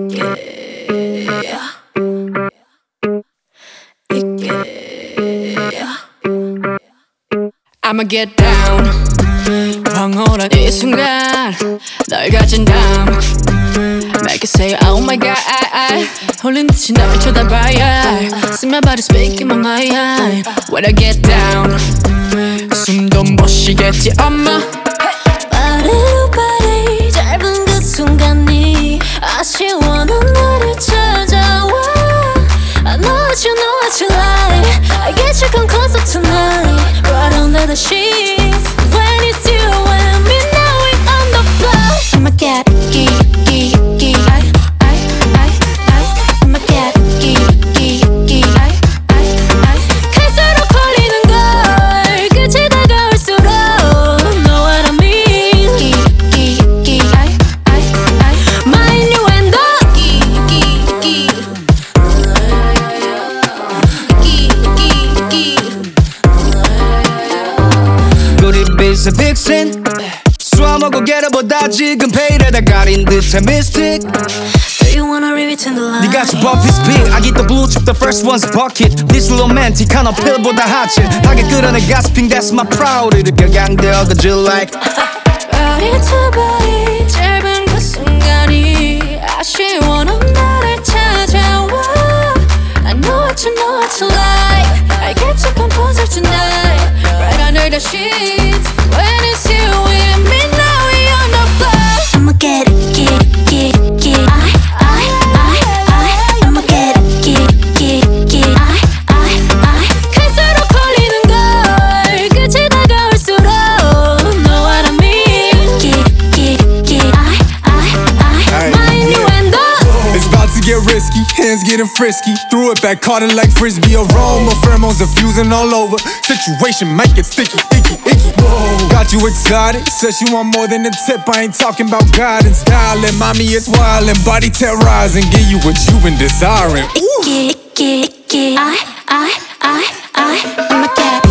I'ma get down. 황홀한 이 순간 널 가진 다음 Make it say oh my god 홀린 듯이 날 쳐다봐야 See my body speaking my mind When I get down 숨도 못 쉬겠지 엄마 빠르빠르 짧은 그 순간이 아쉬워 넌 나를 찾아와 I know what you know what you like I get you come closer tonight Right under the sheets When it's you and me now we on the floor I'ma get I'ma get 갈수록 걸리는 걸 끝이 다가올수록 Know what I mean My innuendo 고립에서 빅신 수화먹고 게러보다 지금 페일에다 가린 듯한 미스틱 Do you wanna read between the lines? 네가 저 버피스 픽 I get the blue chip the first one's a bucket This romantic 한 어필보다 핫칠하게 끌어내 gasping that's my proud 이렇게 강대어가질 like Body to body 짧은 그 순간이 아쉬워 넌 나를 찾아와 I know what you know what you like I get you composer tonight Right under the sheets When it's you and me now we on the floor I'ma get I'ma get 갈수록 걸리는 걸 끝이 다가올수록 Know what I mean My innuendo It's about to get risky, hands getting frisky. Threw it back, caught it like frisbee. Aroma, pheromones diffusing all over. Situation might get sticky, icky, icky. Whoa. Got you excited, says she want more than a tip. I ain't talking about guidance, styling. Mommy is wild and body terrorizing. Give you what you been desiring. I'ma get